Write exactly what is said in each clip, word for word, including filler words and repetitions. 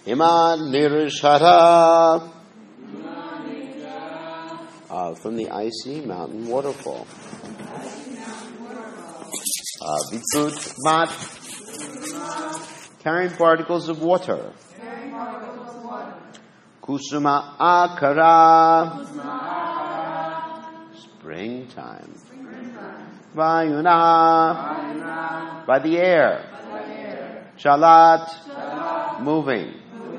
Hima Nirshara. Uh, from the icy mountain waterfall. Uh, Vikrut Mat. Carrying particles of water. Kusuma Akara. Springtime. Vayuna. By the air. Chalat. Moving.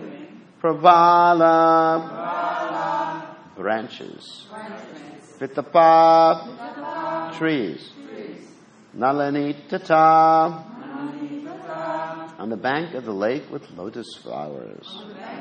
Pravala. Branches. Vitapa. Trees. Nalani Tata. On the bank of the lake with lotus flowers.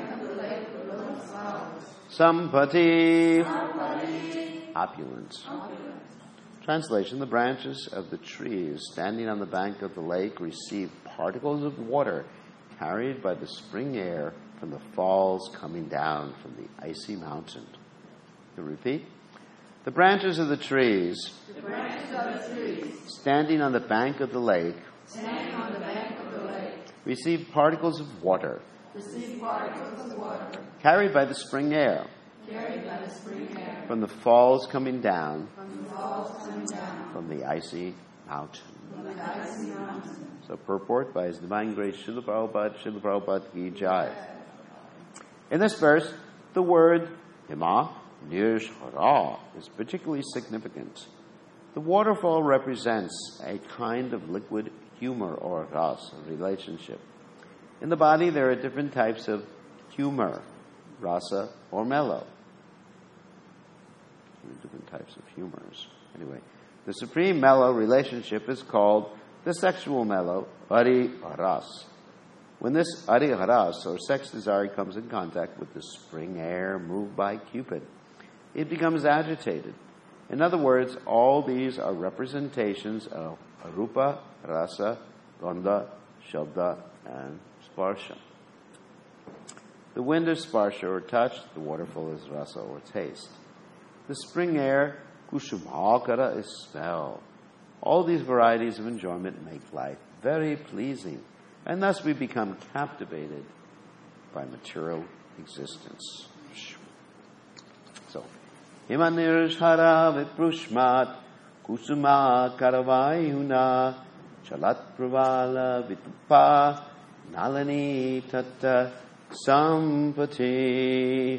Sampati. Opulence. Translation: the branches of the trees standing on the bank of the lake receive particles of water carried by the spring air from the falls coming down from the icy mountain. To repeat, the branches of the trees, the branches of the trees standing on the bank of the lake, standing on the bank of the lake, receive particles of water, receive particles of water, carried by the spring air, carried by the spring air, from the falls coming down, from the falls coming down, from the icy mountain. from the icy mountain. So purport by His Divine Grace Srila Prabhupada, Srila Prabhupada Ki Jai. In this verse, the word Hima Nirshara is particularly significant. The waterfall represents a kind of liquid humor or ras, a relationship. In the body, there are different types of humor, rasa or mellow. Different types of humors. Anyway, the supreme mellow relationship is called the sexual mellow, Hari Ras. When this Hari Ras, or sex desire, comes in contact with the spring air moved by Cupid, it becomes agitated. In other words, all these are representations of Rupa, Rasa, Gandha, Shabda, and Sparsha. The wind is Sparsha or touch, the waterfall is Rasa or taste. The spring air, Kushumakara, is smell. All these varieties of enjoyment make life very pleasing, and thus we become captivated by material existence. So, Himanirshara Viprushmat Kusuma Karavayuna Chalat Pravala Vitupa Nalani Tata Sampati.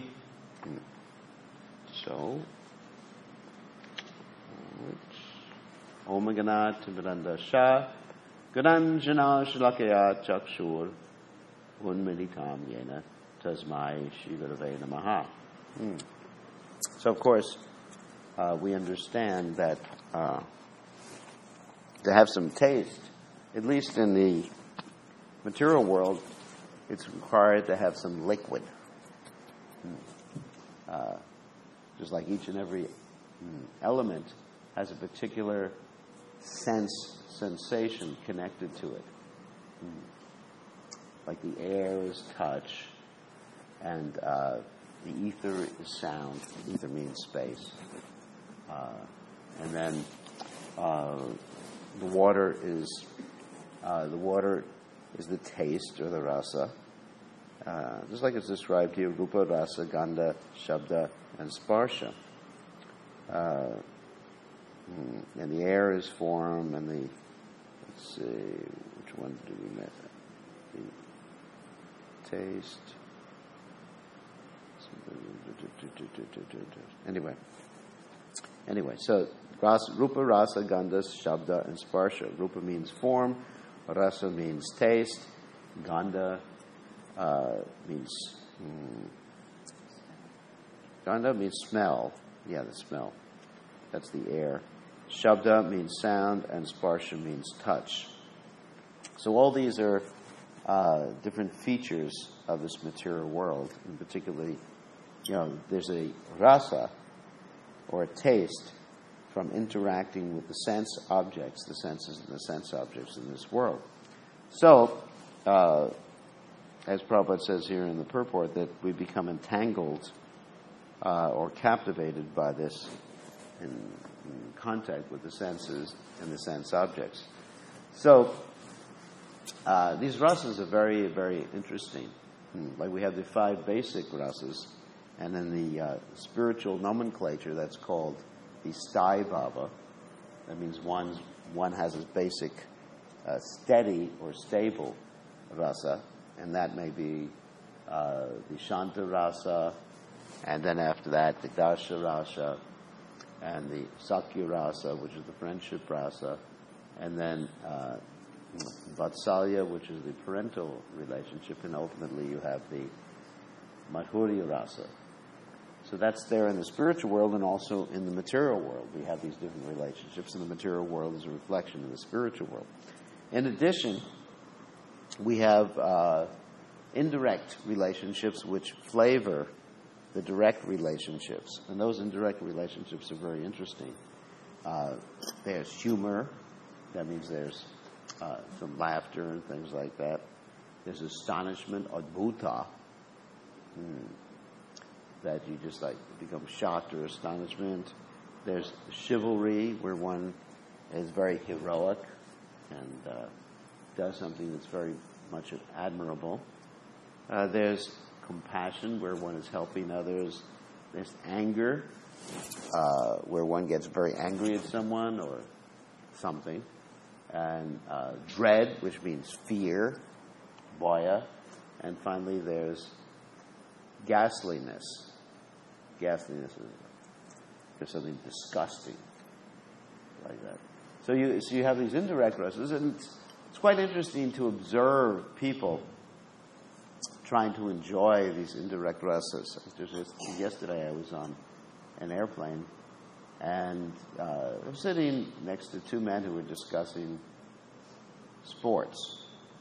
So, Om Ganat Timbranda Shah Gananjana Shlakaya Chakshur Unmeditam Yena Tasmai Shivarave Namaha. So, of course, uh, we understand that uh, to have some taste, at least in the material world, it's required to have some liquid. Uh, just like each and every element has a particular sense, sensation connected to it. Like the air is touch, and uh, the ether is sound. Ether means space. Uh, and then uh, the water is uh, the water is the taste or the rasa. Uh, just like it's described here, Rupa, Rasa, Gandha, Shabda, and Sparsha. Uh, and the air is form, and the, let's see, which one do we miss? The taste. Anyway. Anyway, so Rasa, Rupa, Rasa, Gandha, Shabda, and Sparsha. Rupa means form, Rasa means taste, Gandha uh, means mm, Gandha means smell. Yeah, the smell. That's the air. Shabda means sound, and Sparsha means touch. So all these are uh, different features of this material world, and particularly, you know, there's a rasa, or a taste, from interacting with the sense objects, the senses and the sense objects in this world. So, uh, as Prabhupada says here in the purport, that we become entangled uh, or captivated by this in, in contact with the senses and the sense objects. So, uh, these rasas are very, very interesting. Like we have the five basic rasas, and then the uh, spiritual nomenclature that's called the sthai bhava. That means one's, one has a basic uh, steady or stable rasa, and that may be uh, the shanta rasa, and then after that the dasha rasa, and the sakya rasa, which is the friendship rasa, and then uh, vatsalya, which is the parental relationship, and ultimately you have the madhurya rasa. So that's there in the spiritual world and also in the material world. We have these different relationships, and the material world is a reflection of the spiritual world. In addition, we have uh, indirect relationships which flavor the direct relationships. And those indirect relationships are very interesting. Uh, there's humor. That means there's uh, some laughter and things like that. There's astonishment, adbhuta. Hmm. That you just like become shocked or astonishment. There's chivalry, where one is very heroic and uh, does something that's very much admirable. Uh, there's compassion, where one is helping others. There's anger, uh, where one gets very angry at someone or something. And uh, dread, which means fear, bhaya. And finally, there's ghastliness. Ghastliness is there's something disgusting like that. So you so you have these indirect rasas, and it's, it's quite interesting to observe people trying to enjoy these indirect rasas. Just yesterday I was on an airplane, and uh, I was sitting next to two men who were discussing sports.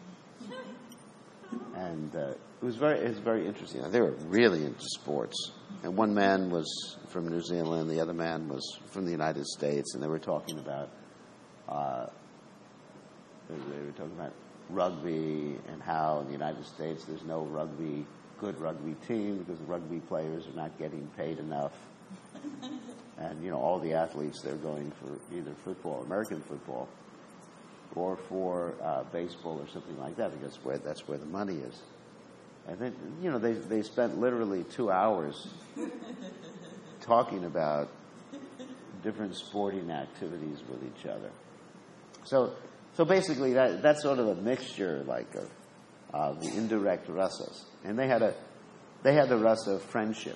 And uh, it was very, it was very interesting. They were really into sports. And one man was from New Zealand, the other man was from the United States, and they were talking about, uh, they were talking about rugby and how in the United States there's no rugby, good rugby team because the rugby players are not getting paid enough. And, you know, all the athletes, they're going for either football, American football, or for uh, baseball or something like that, because where, that's where the money is. And then, you know, they they spent literally two hours talking about different sporting activities with each other. So, so basically, that that's sort of a mixture, like of uh, the indirect rasas. And they had a they had the rasa of friendship.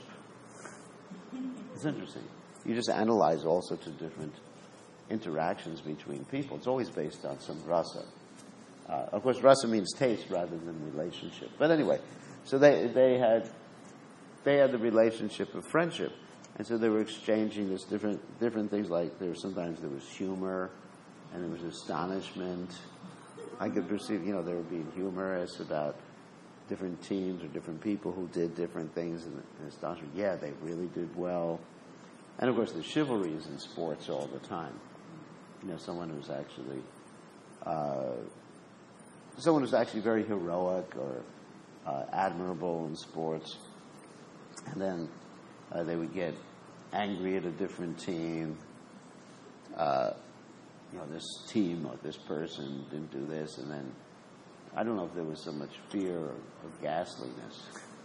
It's interesting. You just analyze all sorts of different interactions between people. It's always based on some rasa. Uh, of course, rasa means taste rather than relationship. But anyway, so they they had they had the relationship of friendship, and so they were exchanging this different different things. Like there was sometimes there was humor, and there was astonishment. I could perceive, you know, they were being humorous about different teams or different people who did different things, and, and astonishment. Yeah, they really did well. And of course, the chivalry is in sports all the time. You know, someone who's actually, uh, someone who's actually very heroic or uh, admirable in sports, and then uh, they would get angry at a different team. Uh, you know, this team or this person didn't do this, and then I don't know if there was so much fear or, or ghastliness.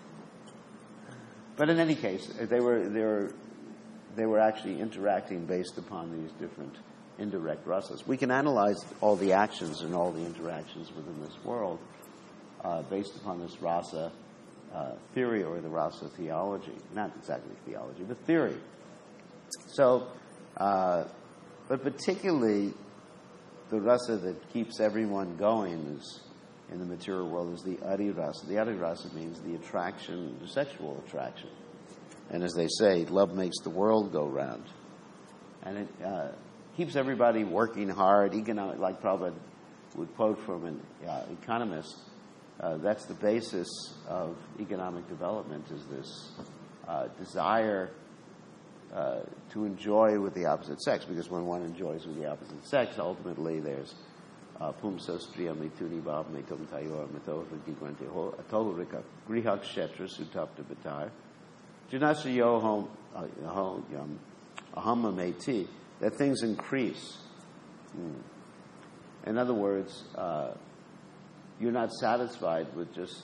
But in any case, they were they were they were actually interacting based upon these different indirect rasas. We can analyze all the actions and all the interactions within this world uh, based upon this rasa uh, theory or the rasa theology. Not exactly theology, but theory. So, uh, but particularly the rasa that keeps everyone going is, in the material world, is the adi rasa. The adi rasa means the attraction, the sexual attraction. And as they say, love makes the world go round. And it uh, keeps everybody working hard. Economic, like Prabhupada would quote from an uh, economist, uh, that's the basis of economic development, is this uh, desire uh, to enjoy with the opposite sex. Because when one enjoys with the opposite sex, ultimately there's pumsa striya mituni bhav metum tayor mito vigigwante ho atohurika grihak shetra sutapta batar janasa yo hom ahama meti, that things increase. Hmm. In other words, uh, you're not satisfied with just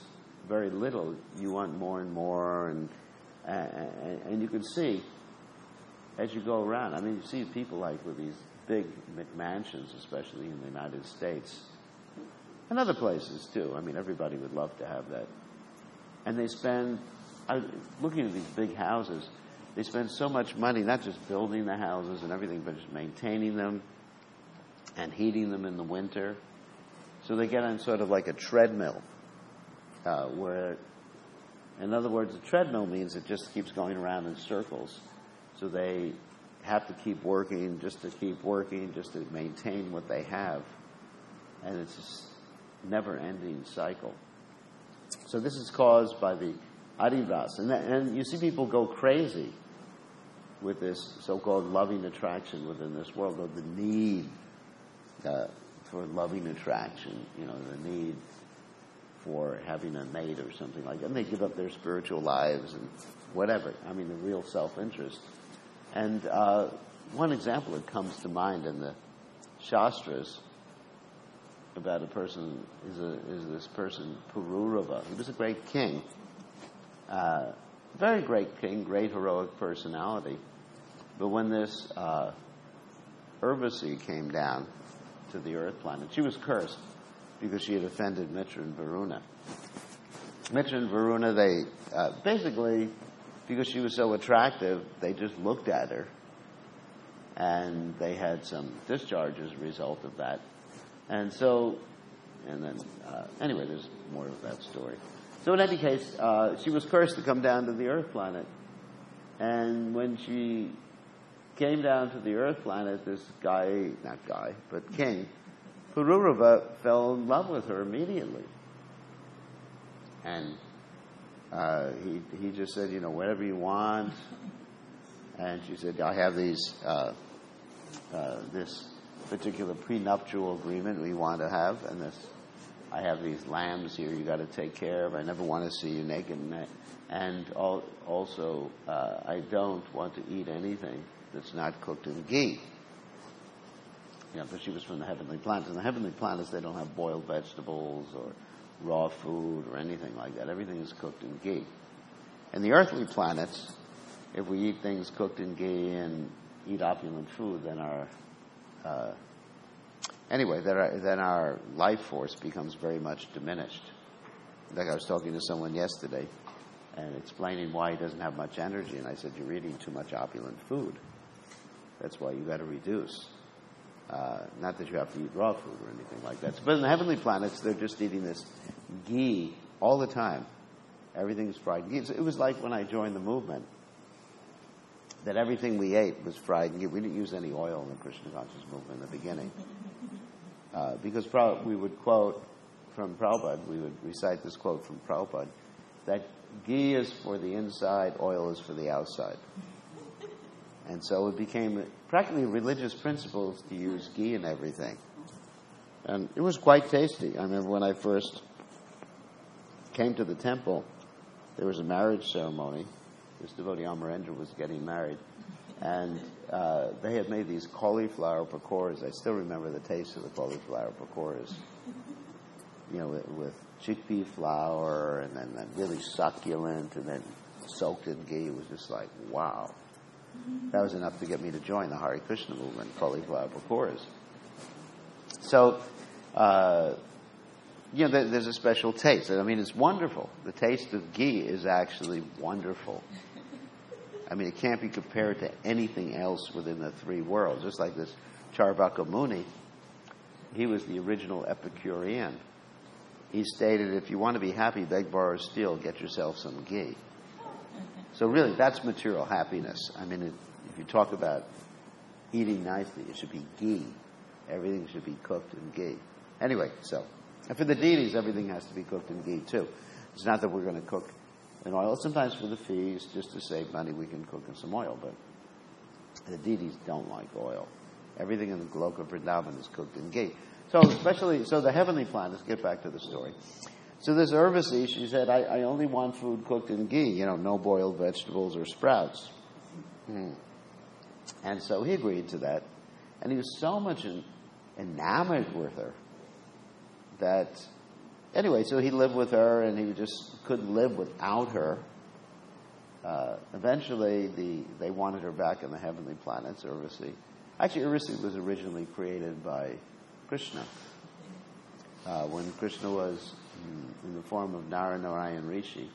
very little, you want more and more, and and, and you can see as you go around. I mean, you see people like with these big McMansions, especially in the United States, and other places too. I mean, everybody would love to have that, and they spend. I, looking at these big houses, they spend so much money, not just building the houses and everything, but just maintaining them and heating them in the winter. So they get on sort of like a treadmill, uh, where, in other words, a treadmill means it just keeps going around in circles. So they have to keep working just to keep working, just to maintain what they have. And it's just never-ending cycle. So this is caused by the Adiras. And, that, and you see people go crazy with this so-called loving attraction within this world, or the need uh, for loving attraction, you know, the need for having a mate or something like that. And they give up their spiritual lives and whatever. I mean, the real self-interest. And uh, one example that comes to mind in the Shastras about a person is, a, is this person, Pururava. He was a great king. Uh, very great king, great heroic personality. But when this uh, Urvasi came down to the earth planet, she was cursed because she had offended Mitra and Varuna. Mitra and Varuna, they uh, basically, because she was so attractive, they just looked at her. And they had some discharge as a result of that. And so, and then, uh, anyway, there's more of that story. So in any case, uh, she was cursed to come down to the earth planet. And when she came down to the earth planet, this guy, not guy, but king, Pururava, fell in love with her immediately. And uh, he he just said, you know, whatever you want. And she said, I have these, uh, uh, this particular prenuptial agreement we want to have, and this, I have these lambs here you got to take care of. I never want to see you naked. And, and all, also, uh, I don't want to eat anything that's not cooked in ghee. You know, because she was from the heavenly planets. And the heavenly planets, they don't have boiled vegetables or raw food or anything like that. Everything is cooked in ghee. And the earthly planets, if we eat things cooked in ghee and eat opulent food, then our uh, anyway, then our, then our life force becomes very much diminished. Like I was talking to someone yesterday and explaining why he doesn't have much energy, and I said, you're eating too much opulent food. That's why you got to reduce. Uh, not that you have to eat raw food or anything like that. But in the heavenly planets, they're just eating this ghee all the time. Everything's fried ghee. It was like when I joined the movement, that everything we ate was fried ghee. We didn't use any oil in the Krishna conscious movement in the beginning. Uh, because we would quote from Prabhupada, we would recite this quote from Prabhupada, that ghee is for the inside, oil is for the outside. And so it became practically religious principles to use ghee in everything. And it was quite tasty. I remember when I first came to the temple, there was a marriage ceremony. This devotee Amarendra was getting married. And uh, they had made these cauliflower pakoras. I still remember the taste of the cauliflower pakoras. You know, with, with chickpea flour, and then, then really succulent, and then soaked in ghee. It was just like, wow. That was enough to get me to join the Hare Krishna movement, cauliflower pakoras. So, uh, you know, there, there's a special taste. I mean, it's wonderful. The taste of ghee is actually wonderful. I mean, it can't be compared to anything else within the three worlds. Just like this Charvaka Muni, he was the original Epicurean. He stated, if you want to be happy, beg, borrow, steal, get yourself some ghee. So really, that's material happiness. I mean, it, if you talk about eating nicely, it should be ghee. Everything should be cooked in ghee. Anyway, so, and for the deities, everything has to be cooked in ghee, too. It's not that we're going to cook in oil. Sometimes for the feast, just to save money, we can cook in some oil, but the deities don't like oil. Everything in the Goloka Vrindavan is cooked in ghee. So especially, so the heavenly planets, get back to the story. So this Urvasi, she said, I, I only want food cooked in ghee, you know, no boiled vegetables or sprouts. Hmm. And so he agreed to that. And he was so much en- enamored with her that anyway, so he lived with her, and he just couldn't live without her. Uh, eventually, the they wanted her back in the heavenly planets, Urvasi. Actually, Urvasi was originally created by Krishna. Uh, when Krishna was in, in the form of Nara-Narayan Rishi.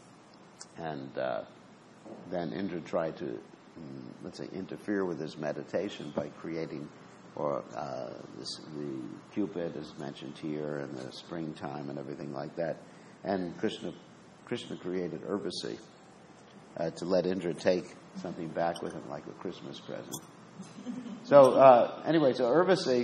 And uh, then Indra tried to, um, let's say, interfere with his meditation by creating, or uh, this, the Cupid is mentioned here, and the springtime and everything like that. And Krishna, Krishna created Urvasi uh, to let Indra take something back with him, like a Christmas present. So uh, anyway, so Urvasi,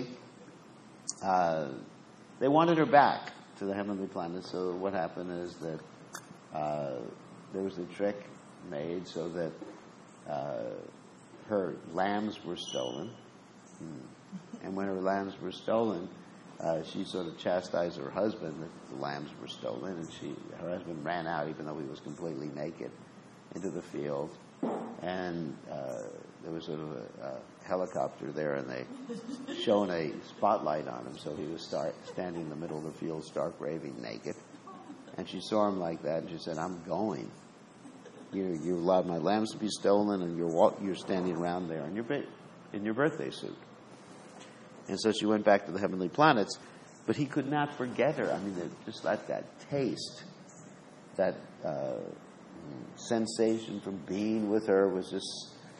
uh, they wanted her back to the heavenly planet. So what happened is that uh, there was a trick made so that uh, her lambs were stolen. Hmm. And when her lambs were stolen, uh, she sort of chastised her husband that the lambs were stolen, and she, her husband ran out, even though he was completely naked, into the field. And uh, there was sort of a, a helicopter there, and they shone a spotlight on him, so he was start, standing in the middle of the field, stark raving, naked. And she saw him like that, and she said, "I'm going. You you allowed my lambs to be stolen, and you're walk, you're standing around there in your ba- in your birthday suit." And so she went back to the heavenly planets, but he could not forget her. I mean, just like that taste, that uh, sensation from being with her was just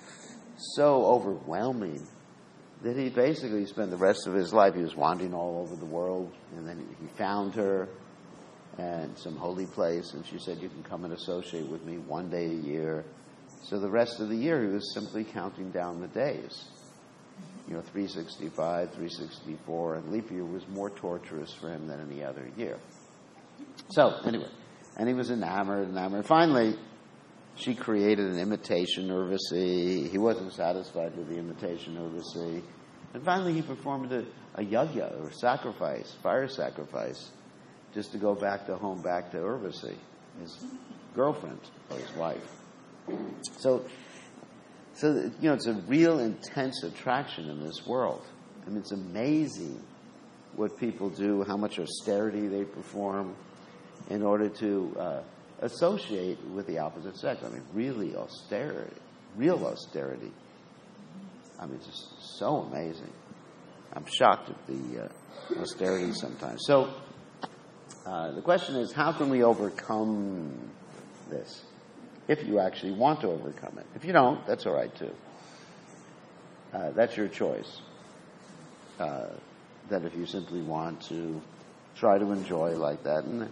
so overwhelming that he basically spent the rest of his life, he was wandering all over the world, and then he found her at some holy place, and she said, "You can come and associate with me one day a year." So the rest of the year, he was simply counting down the days. You know, three sixty-five, three sixty-four, and leap year was more torturous for him than any other year. So, anyway, and he was enamored, enamored. Finally, she created an imitation Urvasi. He wasn't satisfied with the imitation Urvasi. And finally, he performed a, a yajna, or sacrifice, fire sacrifice, just to go back to home, back to Urvasi, his girlfriend, or his wife. So, so you know, it's a real intense attraction in this world. I mean, it's amazing what people do, how much austerity they perform in order to uh, associate with the opposite sex. I mean, really austerity, real austerity. I mean, it's just so amazing. I'm shocked at the uh, austerity sometimes. So, uh, the question is, how can we overcome this? If you actually want to overcome it. If you don't, that's all right too. Uh, that's your choice. Uh, that if you simply want to try to enjoy like that. And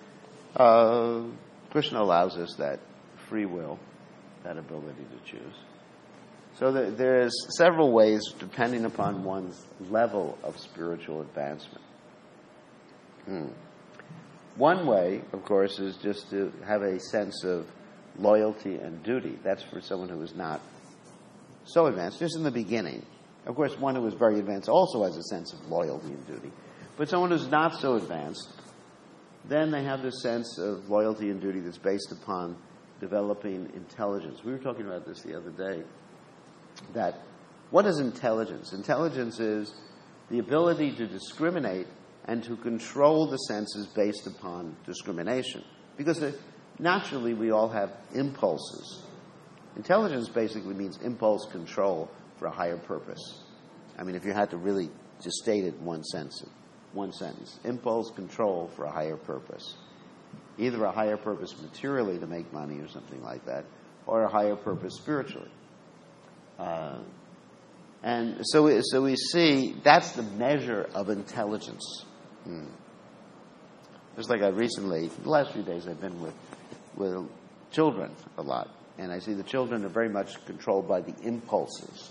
uh, Krishna allows us that free will, that ability to choose. So there, there's several ways, depending upon one's level of spiritual advancement. Hmm. One way, of course, is just to have a sense of loyalty and duty. That's for someone who is not so advanced, just in the beginning. Of course, one who is very advanced also has a sense of loyalty and duty. But someone who's not so advanced, then they have this sense of loyalty and duty that's based upon developing intelligence. We were talking about this the other day, that what is intelligence? Intelligence is the ability to discriminate and to control the senses based upon discrimination. Because the naturally, we all have impulses. Intelligence basically means impulse control for a higher purpose. I mean, if you had to really just state it in one sentence, one sentence, impulse control for a higher purpose. Either a higher purpose materially to make money or something like that, or a higher purpose spiritually. Uh, and so, we, so we see that's the measure of intelligence. Hmm. Just like I recently, the last few days I've been with with children a lot. And I see the children are very much controlled by the impulses.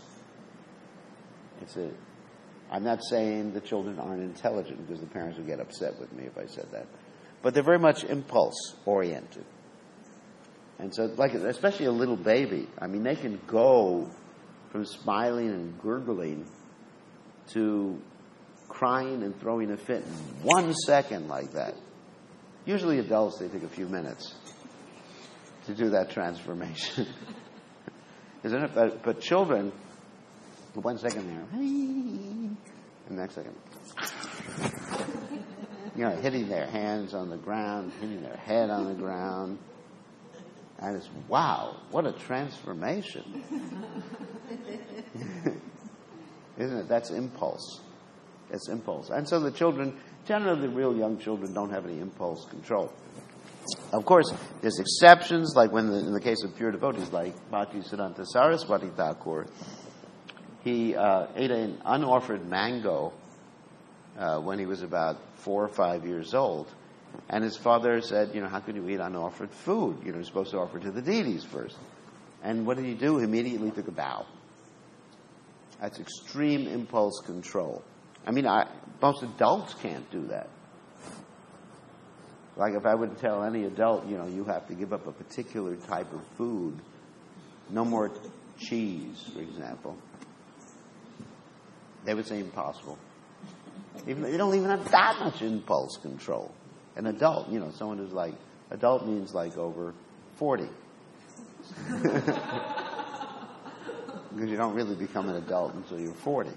It's a, I'm not saying the children aren't intelligent, because the parents would get upset with me if I said that. But they're very much impulse-oriented. And so, like, especially a little baby, I mean, they can go from smiling and gurgling to crying and throwing a fit in one second like that. Usually adults, they take a few minutes to do that transformation. Isn't it? But, but children, one second there, and the next second. you know, hitting their hands on the ground, hitting their head on the ground. And it's, wow, what a transformation. Isn't it? That's impulse. It's impulse. And so the children, generally the real young children don't have any impulse control. Of course, there's exceptions, like when the, in the case of pure devotees, like Bhaktisiddhanta Saraswati Thakur, he uh, ate an unoffered mango uh, when he was about four or five years old. And his father said, you know, how could you eat unoffered food? You know, you're supposed to offer to the deities first. And what did he do? He immediately took a bow. That's extreme impulse control. I mean, I, most adults can't do that. Like if I would tell any adult, you know, you have to give up a particular type of food, no more cheese, for example, they would say impossible. Even they don't even have that much impulse control. An adult, you know, someone who's like, adult means like over forty. Because you don't really become an adult until you're forty.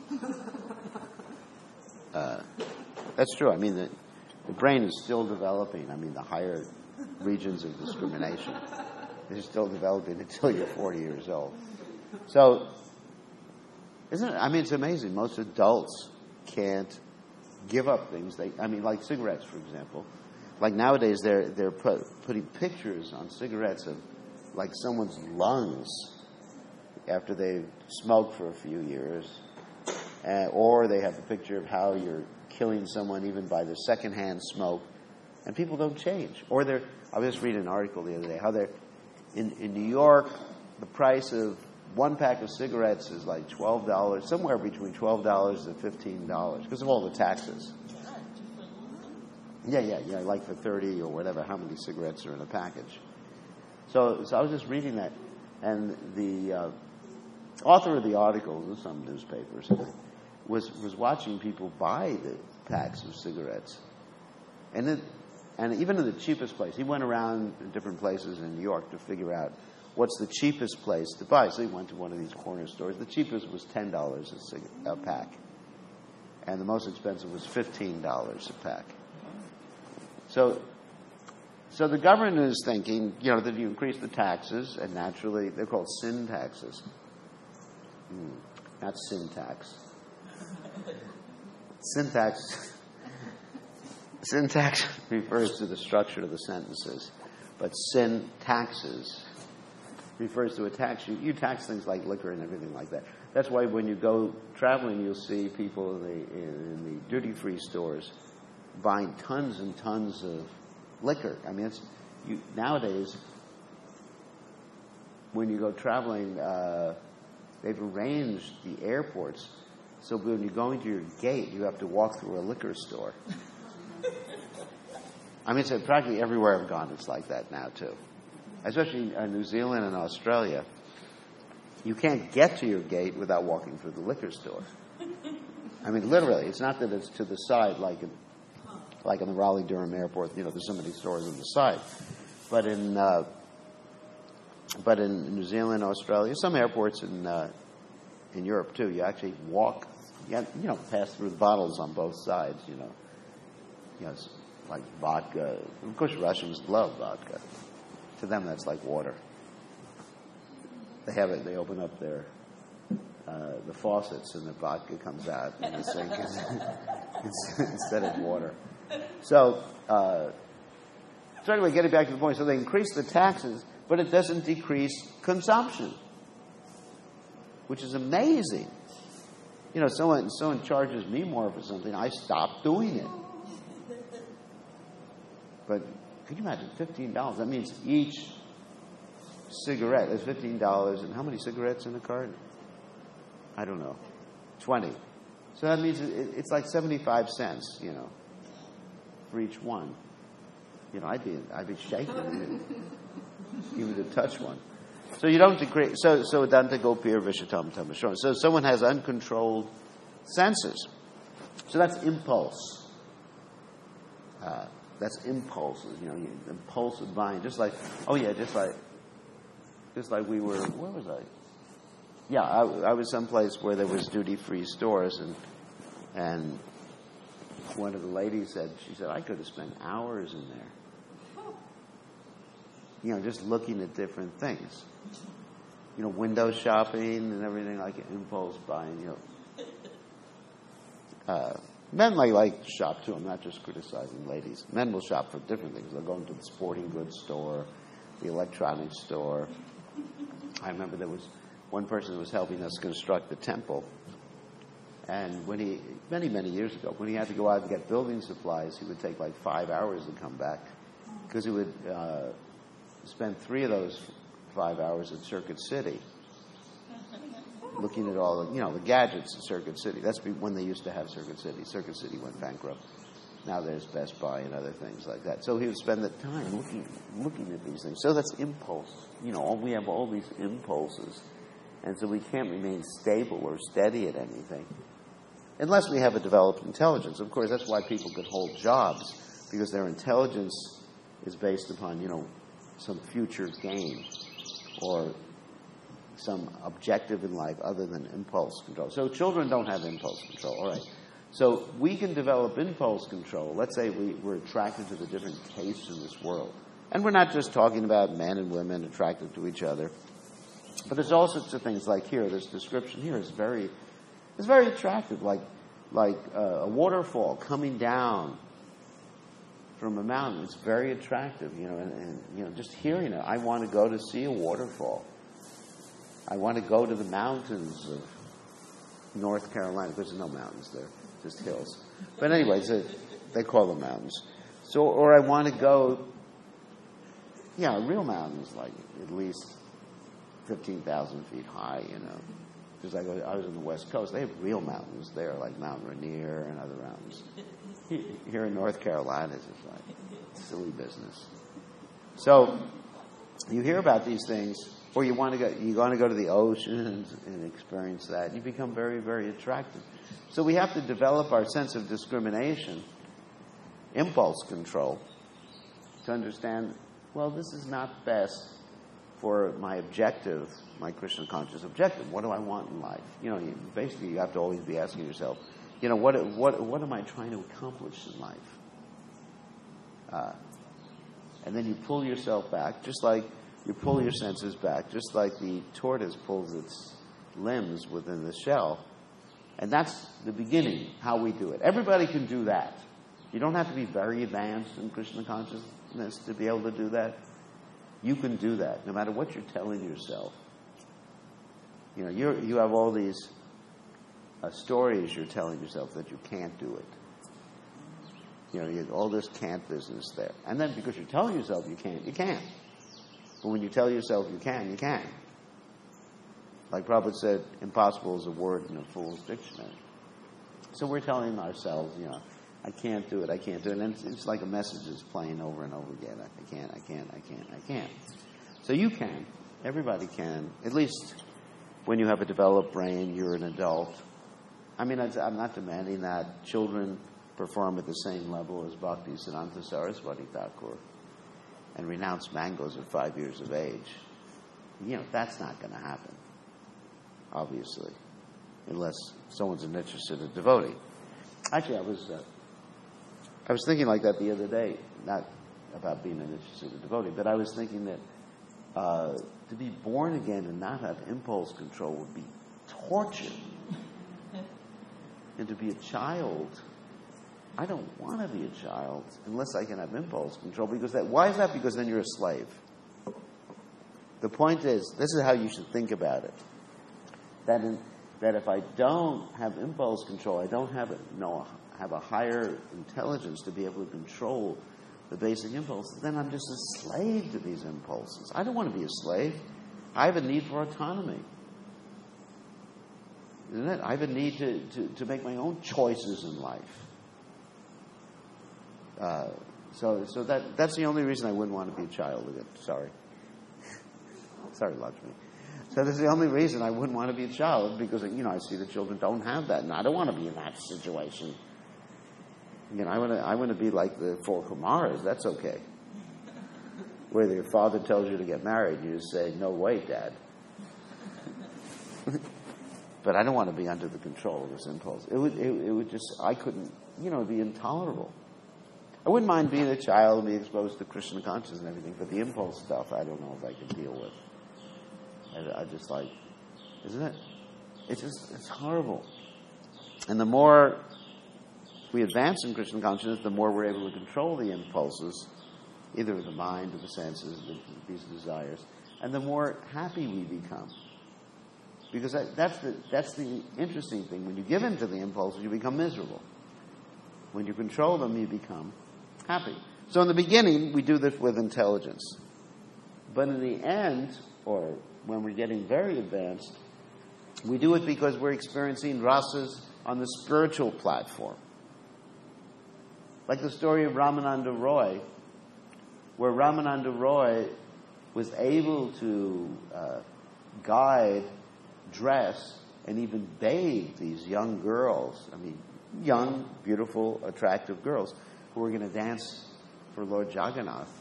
Uh, that's true. I mean, the, the brain is still developing. I mean, the higher regions of discrimination, they're still developing until you're forty years old. So, isn't it? I mean, it's amazing. Most adults can't give up things. They, I mean, like cigarettes, for example. Like nowadays, they're they're put, putting pictures on cigarettes of like someone's lungs after they've smoked for a few years, uh, or they have a picture of how you're killing someone even by their secondhand smoke, and people don't change. Or they're. I was just reading an article the other day how they're in in New York, the price of one pack of cigarettes is like twelve dollars, somewhere between twelve dollars and fifteen dollars, because of all the taxes. Yeah, yeah, yeah, like for thirty or whatever, how many cigarettes are in a package. So, so I was just reading that, and the uh, author of the article, in some newspapers, was was watching people buy the packs of cigarettes, and it, and even in the cheapest place, he went around in different places in New York to figure out what's the cheapest place to buy. So he went to one of these corner stores. The cheapest was ten dollars a, cig- a pack, and the most expensive was fifteen dollars a pack. So, so the government is thinking, you know, that you increase the taxes, and naturally they're called sin taxes, mm, not sin tax. Syntax, syntax refers to the structure of the sentences, but sin taxes refers to a tax. You, you tax things like liquor and everything like that. That's why when you go traveling, you'll see people in the, in the duty-free stores buying tons and tons of liquor. I mean, it's, you, nowadays, when you go traveling, uh, they've arranged the airports so when you're going to your gate, you have to walk through a liquor store. I mean, so practically everywhere I've gone, it's like that now, too. Especially in New Zealand and Australia, you can't get to your gate without walking through the liquor store. I mean, literally, it's not that it's to the side like in, like in the Raleigh-Durham airport. You know, there's so many stores on the side. But in uh, but in New Zealand, Australia, some airports in uh, in Europe too, you actually walk, you, have, you know, pass through the bottles on both sides. You know, you know, it's like vodka. Of course, Russians love vodka. To them, that's like water. They have it. They open up their uh, the faucets, and the vodka comes out in the sink instead of water. So, uh, so anyway, getting back to the point. So they increase the taxes, but it doesn't decrease consumption, which is amazing. You know, someone someone charges me more for something, I stop doing it. But can you imagine fifteen dollars? That means each cigarette is fifteen dollars. And how many cigarettes in a carton? I don't know. twenty. So that means it, it's like seventy-five cents, you know, for each one. You know, I'd be, I'd be shaking even, even to touch one. So you don't decrease. So, so Dante Gopir Vishatam Tamashon. So someone has uncontrolled senses. So that's impulse. Uh, That's impulses, you know, impulsive buying. Just like, oh yeah, just like, just like we were. Where was I? Yeah, I, I was someplace where there was duty-free stores, and and one of the ladies said, she said, I could have spent hours in there. You know, just looking at different things. You know, window shopping and everything, like impulse buying, you know. Uh, men like, like to shop too. I'm not just criticizing ladies. Men will shop for different things. They'll go into the sporting goods store, the electronics store. I remember there was one person who was helping us construct the temple. And when he, many, many years ago, when he had to go out and get building supplies, he would take like five hours to come back. Because he would uh, spend three of those five hours at Circuit City, looking at all the, you know, the gadgets at Circuit City. That's when they used to have Circuit City. Circuit City went bankrupt. Now there's Best Buy and other things like that. So he would spend the time looking, looking at these things. So that's impulse. You know, we have all these impulses. And so we can't remain stable or steady at anything unless we have a developed intelligence. Of course, that's why people could hold jobs, because their intelligence is based upon, you know, some future gain or some objective in life other than impulse control. So children don't have impulse control. All right. So we can develop impulse control. Let's say we, we're attracted to the different tastes in this world. And we're not just talking about men and women attracted to each other. But there's all sorts of things like here. This description here is very, it's very attractive. Like, like uh, a waterfall coming down from a mountain. It's very attractive, you know. And, and you know, just hearing it, I want to go to see a waterfall. I want to go to the mountains of North Carolina, because there's no mountains there, just hills. But anyways, uh, they call them mountains. So, or I want to go, yeah, real mountains, like at least fifteen thousand feet high, you know. Because I, go, I was on the West Coast. They have real mountains there, like Mount Rainier and other mountains. Here in North Carolina, it's just like silly business. So you hear about these things, or you want to go, you want to go to the ocean and experience that. You become very, very attracted. So we have to develop our sense of discrimination, impulse control, to understand, well, this is not best for my objective, my Krishna conscious objective. What do I want in life? You know, you, basically you have to always be asking yourself, you know, what what what am I trying to accomplish in life? Uh, and then you pull yourself back, just like you pull your senses back, just like the tortoise pulls its limbs within the shell. And that's the beginning, how we do it. Everybody can do that. You don't have to be very advanced in Krishna consciousness to be able to do that. You can do that, no matter what you're telling yourself. You know, you you have all these uh, stories you're telling yourself that you can't do it. You know, you have all this can't business there. And then because you're telling yourself you can't, you can't. But when you tell yourself you can, you can. Like Prabhupada said, impossible is a word in a fool's dictionary. So we're telling ourselves, you know, I can't do it, I can't do it. And it's, it's like a message is playing over and over again. I can't, I can't, I can't, I can't. So you can. Everybody can. At least when you have a developed brain, you're an adult. I mean, I'm not demanding that children perform at the same level as Bhakti Siddhanta Saraswati Thakur and renounce mangoes at five years of age. You know, that's not going to happen, obviously, unless someone's an interested devotee. Actually, I was uh, I was thinking like that the other day, not about being an interested devotee, but I was thinking that uh, to be born again and not have impulse control would be torture. And to be a child, I don't want to be a child unless I can have impulse control. Because that, why is that? Because then you're a slave. The point is, this is how you should think about it. That in, that if I don't have impulse control, I don't have a, no have a higher intelligence to be able to control the basic impulses, then I'm just a slave to these impulses. I don't want to be a slave. I have a need for autonomy. Isn't it? I have a need to, to, to make my own choices in life. Uh, so so that that's the only reason I wouldn't want to be a child again. Sorry. Sorry, Lakshmi. So that's the only reason I wouldn't want to be a child, because, you know, I see the children don't have that, and I don't want to be in that situation. You know, I want to I want to be like the four Kumaras. That's okay. Where your father tells you to get married, you say, "No way, Dad." but I don't want to be under the control of this impulse. It would, it, it would just, I couldn't, you know, it'd be intolerable. I wouldn't mind being a child and being exposed to Krishna consciousness and everything, but the impulse stuff, I don't know if I could deal with. I, I just like, isn't it? It's just, it's horrible. And the more we advance in Krishna consciousness, the more we're able to control the impulses, either of the mind or the senses, the, these desires, and the more happy we become. Because that, that's the that's the interesting thing. When you give in to the impulses, you become miserable. When you control them, you become happy. So in the beginning, we do this with intelligence. But in the end, or when we're getting very advanced, we do it because we're experiencing rasas on the spiritual platform. Like the story of Ramananda Roy, where Ramananda Roy was able to uh, guide, dress, and even bathe these young girls. I mean, young, beautiful, attractive girls who were going to dance for Lord Jagannath.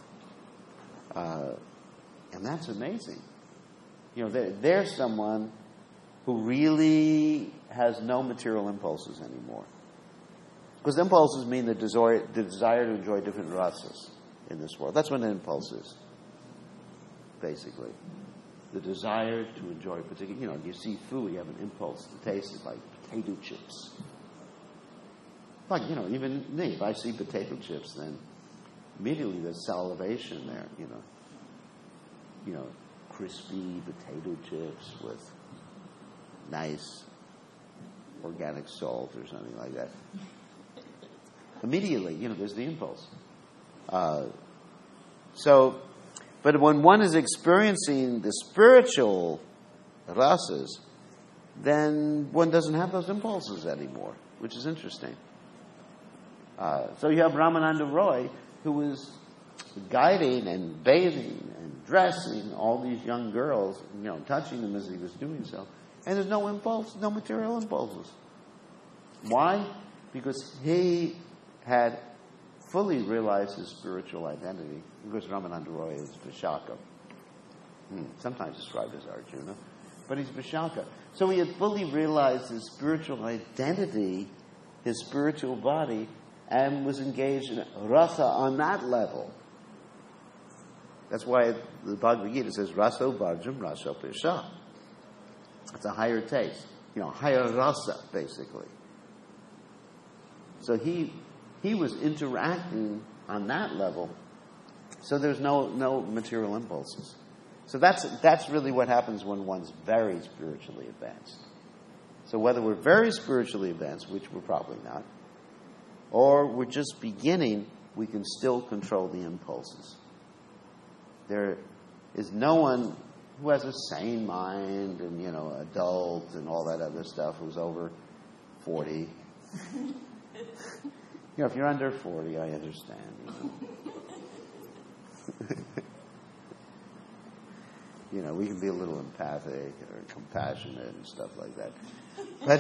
Uh, and that's amazing. You know, they're, they're someone who really has no material impulses anymore. Because impulses mean the desire, the desire to enjoy different rasas in this world. That's what an impulse is, basically. The desire to enjoy particular, you know, you see food, you have an impulse to taste it, like potato chips. Like, you know, even me, if I see potato chips, then immediately there's salivation there, you know. You know, crispy potato chips with nice organic salt or something like that. Immediately, you know, there's the impulse. Uh, so, but when one is experiencing the spiritual rasas, then one doesn't have those impulses anymore, which is interesting. Uh, so you have Ramananda Roy, who was guiding and bathing and dressing all these young girls, you know, touching them as he was doing so. And there's no impulse, no material impulses. Why? Because he had fully realized his spiritual identity. Because Ramananda Roy is Vishaka. Hmm, sometimes described as Arjuna. But he's Vishaka. So he had fully realized his spiritual identity, his spiritual body, and was engaged in rasa on that level. That's why the Bhagavad Gita says, Raso Bharjam Raso Pisha. It's a higher taste. You know, higher rasa, basically. So he he was interacting on that level. So there's no no material impulses. So that's that's really what happens when one's very spiritually advanced. So whether we're very spiritually advanced, which we're probably not, or we're just beginning, we can still control the impulses. There is no one who has a sane mind and, you know, adult and all that other stuff who's over forty. You know, if you're under forty, I understand. You know, you know we can be a little empathic or compassionate and stuff like that. But,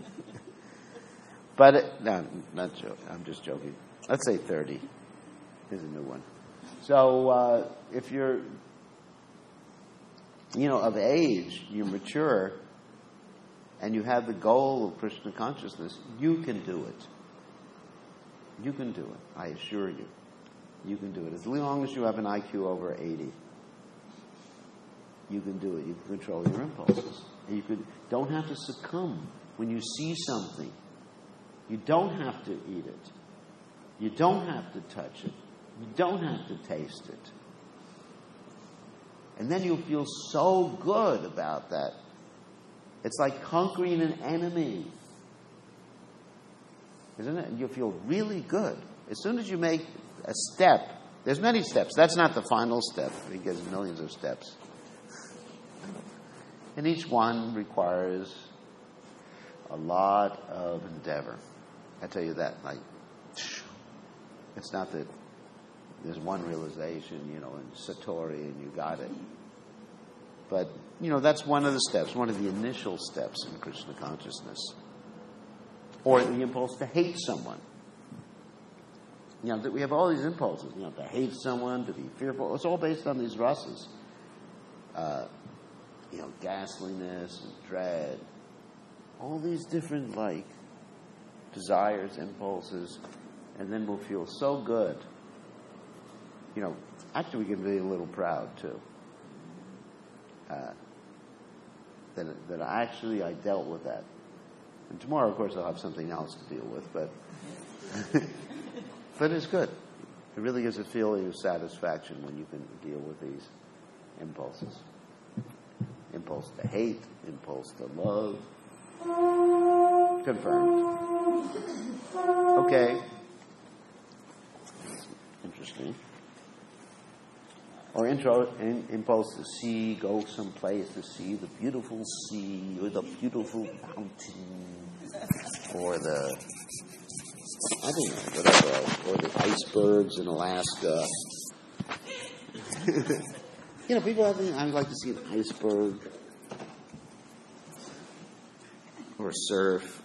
but no, not joking. I'm just joking. Let's say thirty. Here's a new one. So uh, if you're, you know, of age, you're mature, and you have the goal of Krishna consciousness, you can do it. You can do it. I assure you. You can do it. As long as you have an I Q over eighty, you can do it. You can control your impulses. And you could, don't have to succumb when you see something. You don't have to eat it. You don't have to touch it. You don't have to taste it. And then you'll feel so good about that. It's like conquering an enemy. Isn't it? And you'll feel really good. As soon as you make a step, there's many steps. That's not the final step. There's millions of steps. And each one requires a lot of endeavor. I tell you that. Like, it's not that there's one realization, you know, in Satori and you got it. But, you know, that's one of the steps, one of the initial steps in Krishna consciousness. Or the impulse to hate someone. You know, we have all these impulses, you know, to hate someone, to be fearful. It's all based on these rasas. Uh, you know, ghastliness and dread, all these different, like, desires, impulses, and then we'll feel so good. You know, actually we can be a little proud, too. Uh, that, that actually I dealt with that. And tomorrow, of course, I'll have something else to deal with, but but it's good. It really gives a feeling of satisfaction when you can deal with these impulses. Impulse to hate, impulse to love. Confirmed. Okay. Interesting. Or intro, in, impulse to see, go someplace to see the beautiful sea, or the beautiful mountain, or the, I don't know, whatever else, or the icebergs in Alaska. You know, people have, I would like to see an iceberg, or surf,